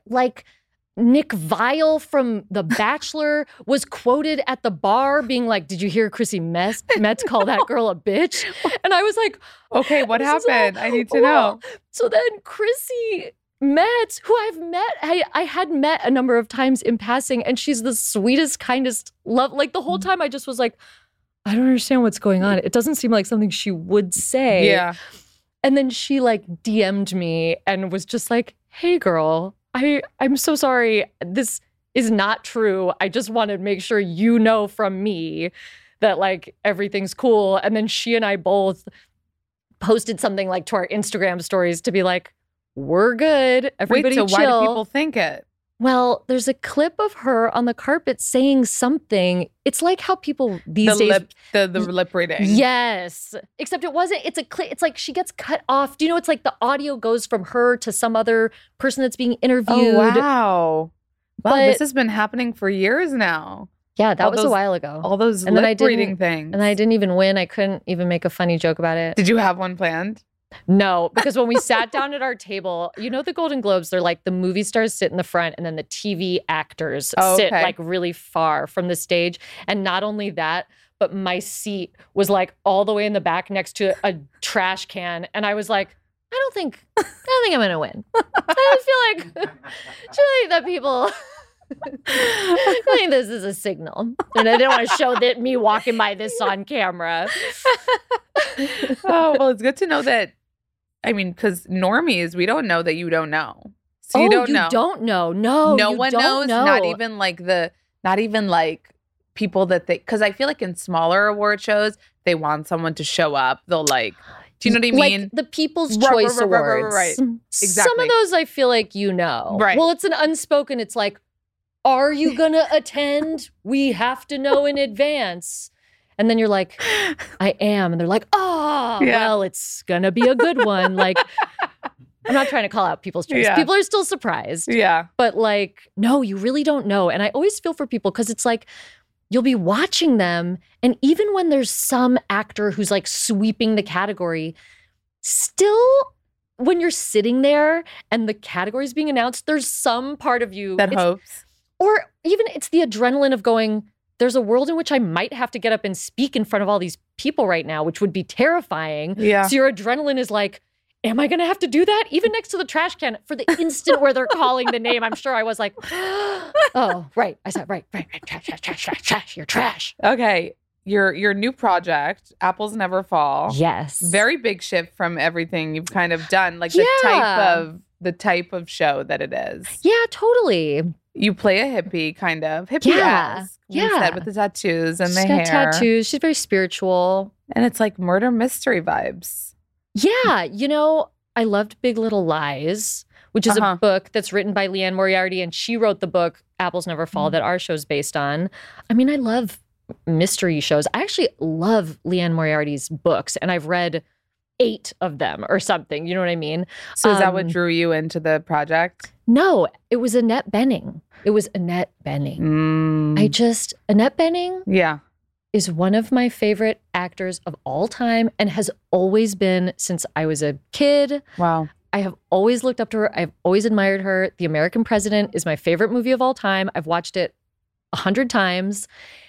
Nick Viall from The Bachelor was quoted at the bar being like, did you hear Chrissy Metz call that girl a bitch? And I was like, Okay, what this is all- happened? I need to know. So then Chrissy Metz, who I've met, I had met a number of times in passing, and she's the sweetest, kindest love. Like the whole time I just was like, I don't understand what's going on. It doesn't seem like something she would say. Yeah. And then she like DM'd me and was just like, hey girl, I'm so sorry. This is not true. I just want to make sure you know from me that like everything's cool. And then she and I both posted something like to our Instagram stories to be like, we're good. Everybody Wait, so chill. why do people think it? Well, there's a clip of her on the carpet saying something. It's like how people these days The lip reading. Yes. Except it wasn't, it's like she gets cut off. Do you know, it's like the audio goes from her to some other person that's being interviewed. Oh, wow. Wow, But- this has been happening for years now. Yeah, that All was a those- while ago. All those And then I lip didn't- reading things. And I didn't even win. I couldn't even make a funny joke about it. Did you have one planned? No, because when we sat down at our table, you know, the Golden Globes, they're like the movie stars sit in the front and then the TV actors Oh, sit okay. like really far from the stage. And not only that, but my seat was like all the way in the back next to a trash can. And I was like, I don't think I'm going to win. I feel like that people... I think this is a signal. And I didn't want to show that me walking by this on camera. Oh, well, it's good to know that. I mean, because normies, we don't know that you don't know. So you don't know. Don't know. No, No you one don't knows. know. Not even like people that they, because I feel like in smaller award shows, they want someone to show up. They'll like, do you know what I mean? Like the People's Right, Choice right, right, right, Awards. right. Some Exactly. of those I feel like you know. Right. Well, it's an unspoken, it's like, are you going to attend? We have to know in advance. And then you're like, I am. And they're like, oh, Yeah. well, it's going to be a good one. Like, I'm not trying to call out People's Choice. Yeah. People are still surprised. Yeah. But like, no, you really don't know. And I always feel for people because it's like, you'll be watching them. And even when there's some actor who's like sweeping the category, still when you're sitting there and the categories being announced, there's some part of you That hopes. or even it's the adrenaline of going, there's a world in which I might have to get up and speak in front of all these people right now, which would be terrifying. Yeah. So your adrenaline is like, am I going to have to do that? Even next to the trash can for the instant where they're calling the name, I'm sure I was like, oh, right. I said, right, trash, you're trash. Okay. Your new project, Apples Never Fall. Yes. Very big shift from everything you've kind of done. Like Yeah. the type of show that it is. Yeah, totally. You play a hippie, kind of. Hippie-esque. Yeah. You Yeah. said, with the tattoos and She's the got hair. tattoos. She's very spiritual. And it's like murder mystery vibes. Yeah, I loved Big Little Lies, which is Uh-huh. a book that's written by Leanne Moriarty, and she wrote the book Apples Never Fall that our show's based on. I mean, I love mystery shows. I actually love Leanne Moriarty's books, and I've read 8 of them or something. You know what I mean? So is that what drew you into the project? No, it was Annette Bening. Annette Bening Yeah. is one of my favorite actors of all time and has always been since I was a kid. Wow. I have always looked up to her. I've always admired her. The American President is my favorite movie of all time. I've watched it 100 times.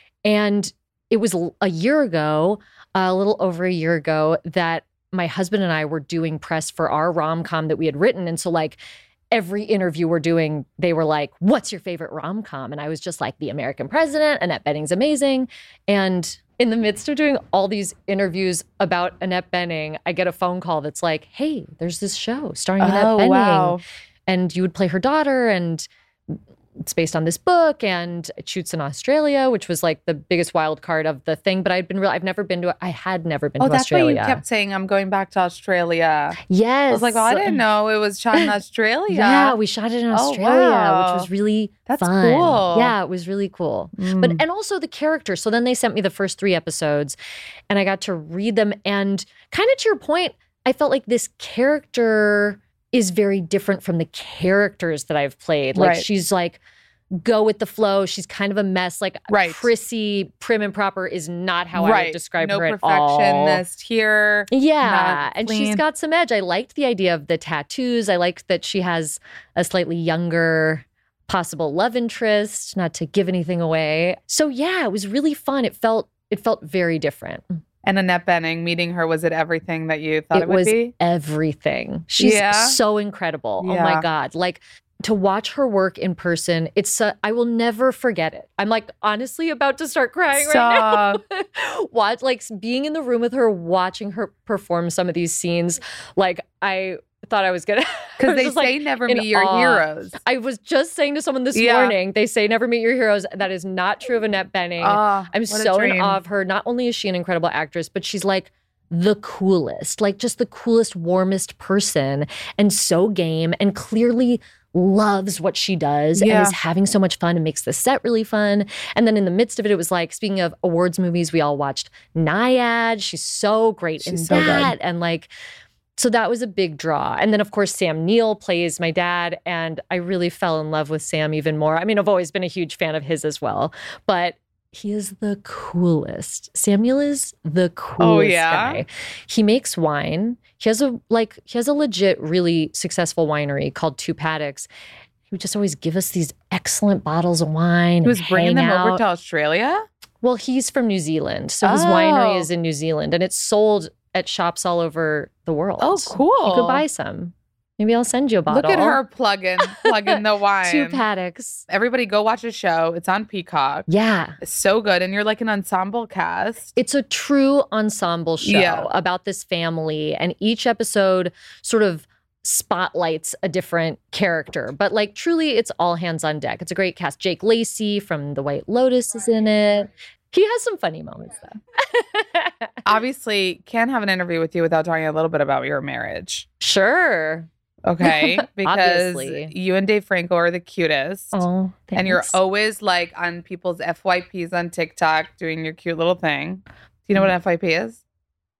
And it was a year ago, a little over a year ago, that my husband and I were doing press for our rom-com that we had written. And so like every interview we're doing, they were like, what's your favorite rom-com? And I was just like, The American President. Annette Bening's amazing. And in the midst of doing all these interviews about Annette Bening, I get a phone call that's like, hey, there's this show starring Annette Bening. Wow. And you would play her daughter, and it's based on this book, and it shoots in Australia, which was like the biggest wild card of the thing. But I had never been to That's Australia. why you kept saying, I'm going back to Australia. Yes. I was like, well, I didn't know it was shot in Australia. Yeah, we shot it in Australia, wow. which was really That's fun. cool. Yeah, it was really cool. And also the character. So then they sent me the first 3 episodes, and I got to read them. And kind of to your point, I felt like this character is very different from the characters that I've played. Like Right. she's like, go with the flow. She's kind of a mess. Like Right. prissy, prim and proper is not how I would describe no her at all. perfectionist here. Yeah, not and clean. she's got some edge. I liked the idea of the tattoos. I liked that she has a slightly younger possible love interest, not to give anything away. So yeah, it was really fun. It felt very different. And Annette Bening, meeting her, was it everything that you thought it would was be? everything. She's Yeah? so incredible. Oh Yeah. my God. Like to watch her work in person, I will never forget it. I'm like honestly about to start crying right now. Watch, like being in the room with her, watching her perform some of these scenes. Like I thought I was gonna, Because they say never meet your heroes. I was just saying to someone this morning, they say never meet your heroes. That is not true of Annette Bening. I'm what a so in dream. awe of her. Not only is she an incredible actress, but she's like the coolest, like just the coolest, warmest person, and so game, and clearly loves what she does and is having so much fun and makes the set really fun. And then in the midst of it, it was like, speaking of awards movies, we all watched Nyad. She's so great in so that. good. And like, so that was a big draw. And then, of course, Sam Neill plays my dad. And I really fell in love with Sam even more. I mean, I've always been a huge fan of his as well. But he is the coolest. Sam Neill is the coolest guy. He makes wine. He has a legit, really successful winery called Two Paddocks. He would just always give us these excellent bottles of wine. He was bringing them over out. to Australia? Well, he's from New Zealand. So his winery is in New Zealand. And it's sold at shops all over the world. Oh, cool. You could buy some. Maybe I'll send you a bottle. Look at her plugging the wine. Two Paddocks. Everybody go watch a show. It's on Peacock. Yeah. It's so good. And you're like an ensemble cast. It's a true ensemble show about this family. And each episode sort of spotlights a different character. But like truly, it's all hands on deck. It's a great cast. Jake Lacey from The White Lotus is in it. He has some funny moments though. Obviously, can't have an interview with you without talking a little bit about your marriage. Sure. Okay. Because Obviously. you and Dave Franco are the cutest. Oh, thanks. And you're always like on people's FYPs on TikTok doing your cute little thing. Do you know what an FYP is?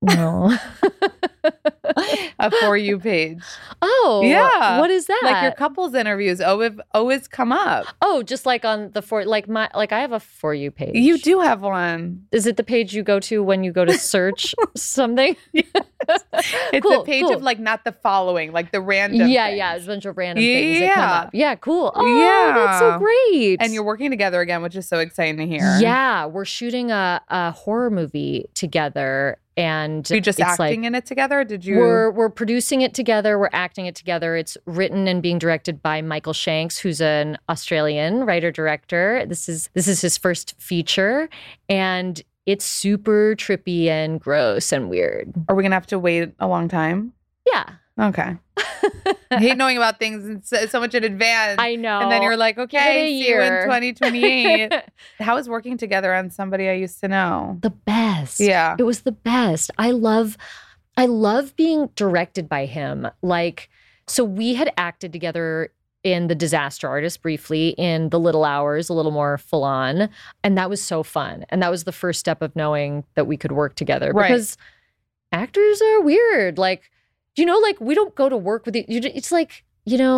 No. A For You page. Oh, Yeah. What is that? Like your couples interviews always come up. Oh, just like on the I have a For You page. You do have one. Is it the page you go to when you go to search something? It's Cool, a page cool. of like not the following, like the random. Yeah, things. yeah, there's a bunch of random things that come Yeah. up. Yeah, cool. Oh, Yeah. that's so great. And you're working together again, which is so exciting to hear. Yeah, we're shooting a horror movie together, and Are you just it's acting like, in it together? Did you? We're producing it together. We're acting it together. It's written and being directed by Michael Shanks, who's an Australian writer-director. This is his first feature, and it's super trippy and gross and weird. Are we gonna have to wait a long time? Yeah. Okay. I hate knowing about things in so much in advance. I know. And then you're like, okay, Give it a see you in year. 2028. How is working together on somebody I used to know? The best. Yeah. It was the best. I love being directed by him. Like, so we had acted together in The Disaster Artist briefly, in The Little Hours, a little more full on. And that was so fun. And that was the first step of knowing that we could work together. Right. Because actors are weird. Like, like we don't go to work with you. It's like,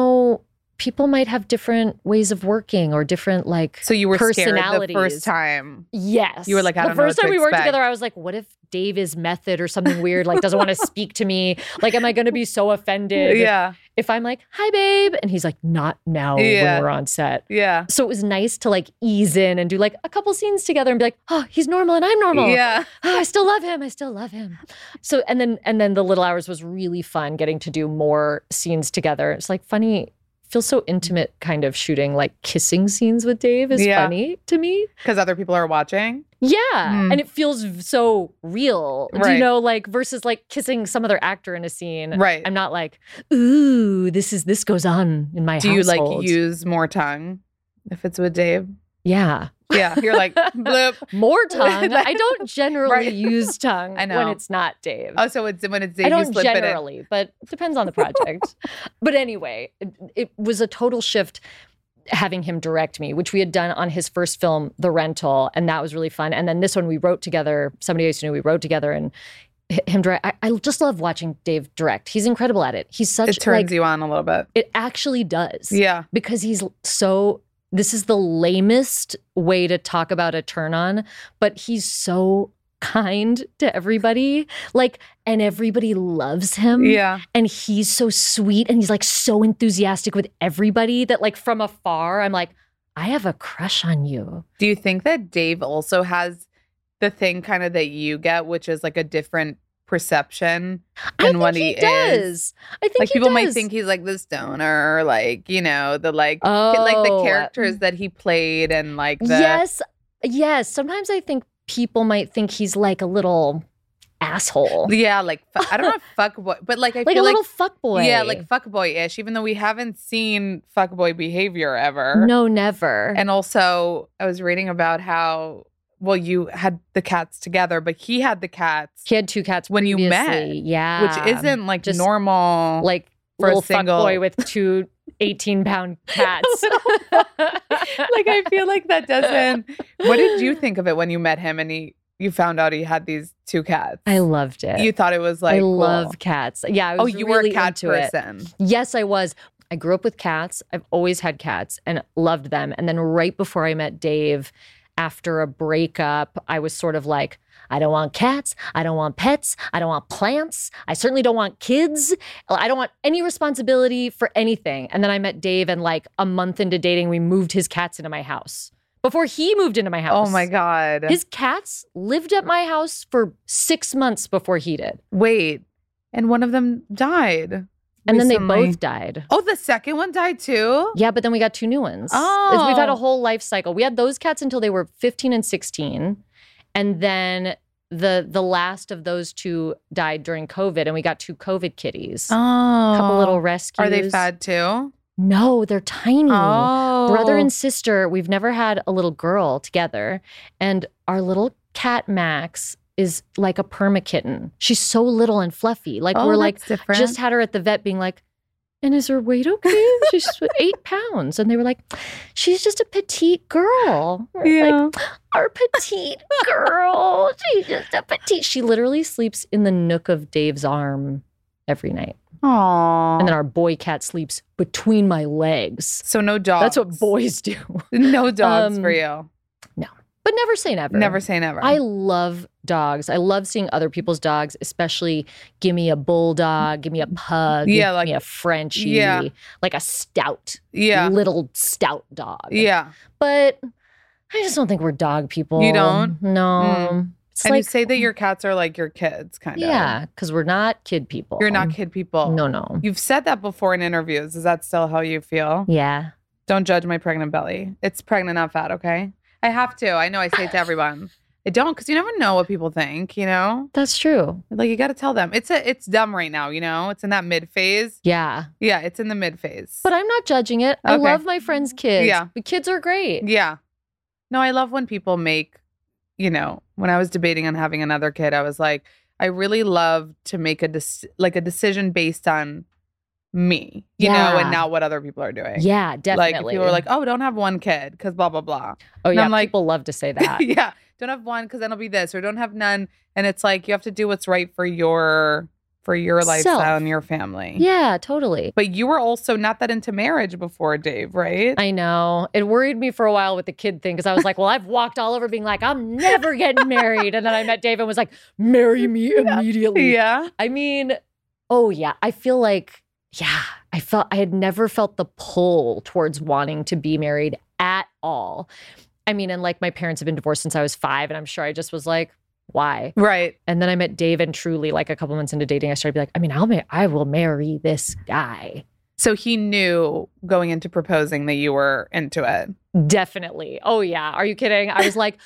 people might have different ways of working or different like So you were scared the personalities. first time. Yes. You were like, I the don't know first what time to we worked expect. together, I was like, what if Dave is method or something weird, like doesn't want to speak to me? Like, am I going to be so offended Yeah. if I'm like, hi, babe? And he's like, not now Yeah. when we're on set. Yeah. So it was nice to like ease in and do like a couple scenes together and be like, oh, he's normal and I'm normal. Yeah. Oh, I still love him. I still love him. So, and then The Little Hours was really fun getting to do more scenes together. It's like funny. Feels so intimate kind of shooting like kissing scenes with Dave is Yeah. funny to me. Because other people are watching. Yeah. Mm. And it feels so real. Do Right. you know, like versus like kissing some other actor in a scene. Right. I'm not like, ooh, this goes on in my Do you household. like use more tongue if it's with Dave? Yeah. Yeah. You're like, bloop. More tongue. I don't generally Right. use tongue I know. when it's not Dave. Oh, so when it's Dave, I you don't slip it in. generally, but it depends on the project. But anyway, it was a total shift having him direct me, which we had done on his first film, The Rental, and that was really fun. And then this one we wrote together, somebody I used to know, we wrote together, and him direct. I just love watching Dave direct. He's incredible at it. He's such It turns like, you on a little bit. it actually does. Yeah. Because he's so, this is the lamest way to talk about a turn on, but he's so kind to everybody. Like, and everybody loves him. Yeah. And he's so sweet and he's like so enthusiastic with everybody that like from afar, I'm like, I have a crush on you. Do you think that Dave also has the thing kind of that you get, which is like a different perception than what he does. I think Like he people does. might think he's like the stoner, like, the like the Oh. characters that he played and like the Yes. Sometimes I think people might think he's like a little asshole. yeah, like I don't know if fuckboy, but like I Like feel a like little fuckboy. yeah, like fuckboy-ish, even though we haven't seen fuckboy behavior ever. No, never. And also I was reading about how you had the cats together, but he had the cats He had two cats when you met, previously. Yeah. which isn't like Just normal. like for a little single- fuckboy with two 18-pound cats. like I feel like that doesn't. What did you think of it when you met him and you found out he had these two cats? I loved it. You thought it was like I cool. love cats. Yeah, I was you really were a cat into it. person. Yes, I was. I grew up with cats. I've always had cats and loved them. And then right before I met Dave, after a breakup, I was sort of like, I don't want cats. I don't want pets. I don't want plants. I certainly don't want kids. I don't want any responsibility for anything. And then I met Dave, and like a month into dating, we moved his cats into my house. Before he moved into my house. Oh my God. His cats lived at my house for 6 months before he did. Wait. And one of them died. And then they recently. both died. Oh, the second one died too? Yeah, but then we got two new ones. Oh. We've had a whole life cycle. We had those cats until they were 15 and 16. And then the last of those two died during COVID, and we got two COVID kitties. Oh. A couple little rescues. Are they fad too? No, they're tiny. Oh. Brother and sister, we've never had a little girl together. And our little cat Max is like a perma kitten. She's so little and fluffy. Like we're like different. just had her at the vet being like, And is her weight okay? She's 8 pounds. And they were like, she's just a petite girl. Yeah. Like, our petite girl. She's just a petite. She literally sleeps in the nook of Dave's arm every night. Aww. And then our boy cat sleeps between my legs. So no dogs. That's what boys do. No dogs for you. No. But never say never. Never say never. I love dogs. I love seeing other people's dogs, especially give me a bulldog, give me a pug, Yeah, give like- me a Frenchie, Yeah. like a stout, Yeah. little stout dog. Yeah. But I just don't think we're dog people. You don't? No. It's And like, you say that your cats are like your kids, kind of. yeah, because we're not kid people. You're not kid people. No. You've said that before in interviews. Is that still how you feel? Yeah. Don't judge my pregnant belly. It's pregnant, not fat, okay? I have to. I know I say it to everyone. I don't, because you never know what people think, you know? That's true. Like, you got to tell them. It's dumb right now, you know? It's in that mid phase. Yeah. Yeah, it's in the mid phase. But I'm not judging it. I Okay. love my friends' kids. Yeah. The kids are great. Yeah. No, I love when people make, you know, when I was debating on having another kid, I was like, I really love to make a decision based on me, you know, Yeah. and not what other people are doing. Yeah, definitely. Like, if people are like, oh, don't have one kid because blah, blah, blah. oh, and yeah. I'm like- People love to say that. Yeah. Don't have one because then it'll be this, or don't have none. And it's like, you have to do what's right for your lifestyle Self. and your family. Yeah, totally. But you were also not that into marriage before, Dave, right? I know. It worried me for a while with the kid thing because I was like, well, I've walked all over being like, I'm never getting married. And then I met Dave and was like, marry me immediately. Yeah. I mean, oh, yeah. I feel like, yeah, I had never felt the pull towards wanting to be married at all. I mean, and like my parents have been divorced since I was 5. And I'm sure I just was like, why? Right. And then I met Dave, and truly, like a couple months into dating, I started to be like, I mean, I will marry this guy. So he knew going into proposing that you were into it. Definitely. Oh, yeah. Are you kidding? I was like,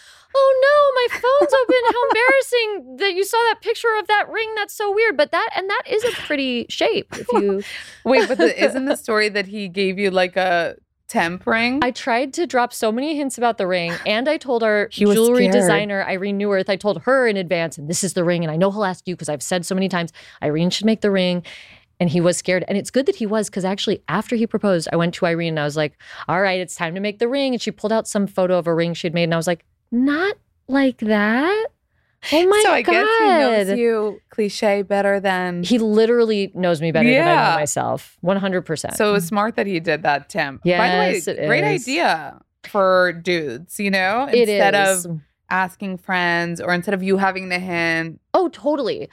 oh no, my phone's open. How embarrassing that you saw that picture of that ring. That's so weird. But that is a pretty shape. If you Wait, but isn't the story that he gave you like a temp ring? I tried to drop so many hints about the ring, and I told our He was jewelry scared. designer, Irene Neuwirth, I told her in advance, and this is the ring, and I know he'll ask you because I've said so many times, Irene should make the ring. And he was scared. And it's good that he was, because actually after he proposed, I went to Irene and I was like, all right, it's time to make the ring. And she pulled out some photo of a ring she had made. And I was like, not like that. Oh my God. So I guess he knows you cliche better than. He literally knows me better than I Yeah. know myself. 100%. So it was smart that he did that temp. By Yes, the way, it great is. idea for dudes, you know? It Instead is. of asking friends or instead of you having the hint. Oh, totally.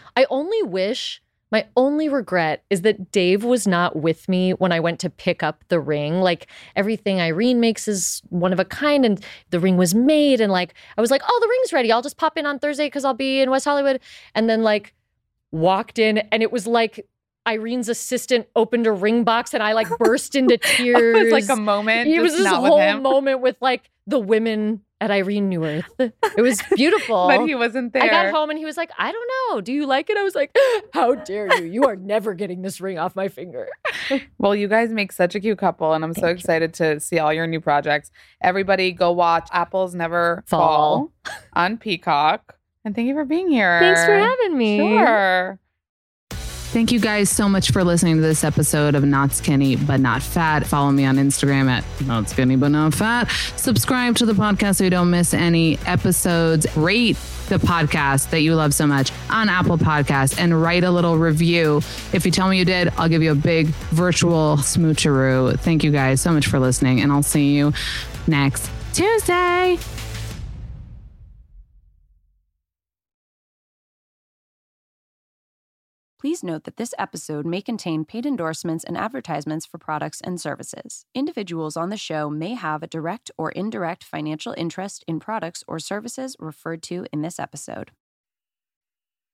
My only regret is that Dave was not with me when I went to pick up the ring. Like, everything Irene makes is one of a kind, and the ring was made. And like, I was like, oh, the ring's ready. I'll just pop in on Thursday because I'll be in West Hollywood. And then like walked in, and it was like Irene's assistant opened a ring box, and I like burst into tears. It was like a moment. It was just this not with whole him. moment with like the women at Irene Neuwirth. It was beautiful. But he wasn't there. I got home and he was like, I don't know. Do you like it? I was like, how dare you? You are never getting this ring off my finger. Well, you guys make such a cute couple, and I'm so Thank you. excited to see all your new projects. Everybody go watch Apples Never Fall. Fall on Peacock. And thank you for being here. Thanks for having me. Sure. Thank you guys so much for listening to this episode of Not Skinny But Not Fat. Follow me on Instagram at Not Skinny But Not Fat. Subscribe to the podcast so you don't miss any episodes. Rate the podcast that you love so much on Apple Podcasts and write a little review. If you tell me you did, I'll give you a big virtual smoocheroo. Thank you guys so much for listening, and I'll see you next Tuesday. Please note that this episode may contain paid endorsements and advertisements for products and services. Individuals on the show may have a direct or indirect financial interest in products or services referred to in this episode.